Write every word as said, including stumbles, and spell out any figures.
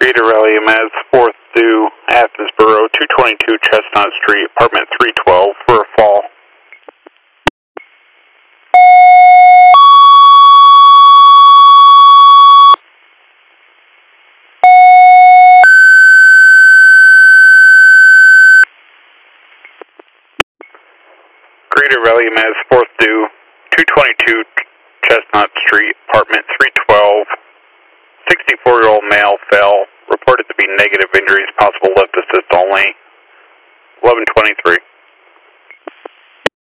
Greater Rally M A S fourth due Athensboro, two twenty-two Chestnut Street, apartment three twelve for a fall. Greater Rally M A S fourth due, two twenty-two Chestnut Street, apartment three twelve. sixty-four-year-old male fell, reported to be negative injuries, possible left assist only. eleven twenty-three.